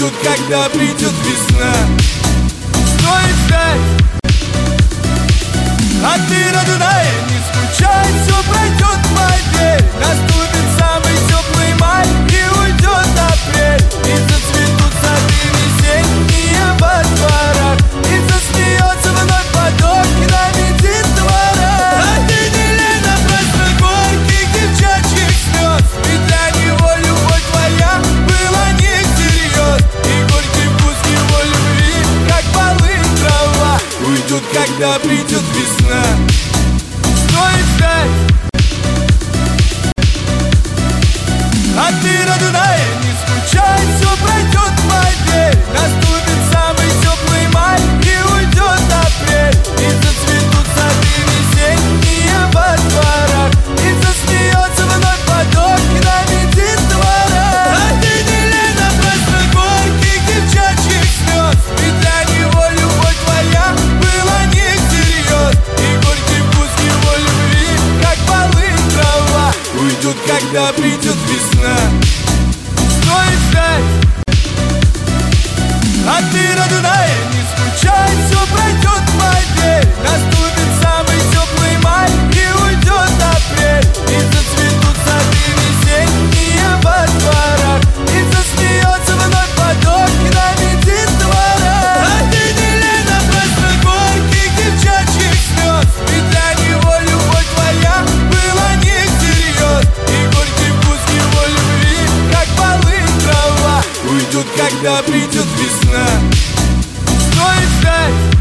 уйдут, когда придет весна. Стоит ждать, а ты, родная, не скучай, все пройдет, поверь. Наступит самый теплый май и уйдет апрель. И зацветут сады весенние во дворах, и засмеется вновь поток нами детвора. А ты не лей напрасно горьких девчачьих слез, ведь для него любовь твоя была не всерьез. И горький вкус его любви, как полынь трава, уйдут, когда придет весна. Стоит ждать, а ты, родная, не скучай, все пройдет, поверь. Наступит самый теплый май и уйдет апрель. И зацветут сады весенние во дворах, и засмеется вновь поток нами детвора. А ты не лей напрасно горьких девчачьих слез, ведь для него любовь твоя была не всерьез. И горький вкус его любви, как полынь трава, уйдут, когда придет весна. Стоит ждать, а ты, родная, не скучай, все пройдет, поверь. Наступит самый теплый май и уйдет апрель. И зацветут сады весенние во дворах, и засмеется вновь поток нами детвора. А ты не лей напрасно горьких девчачьих слез, ведь для него любовь твоя была не всерьез. И горький вкус его любви, как полынь трава, уйдут, когда придет весна. Стоит ждать,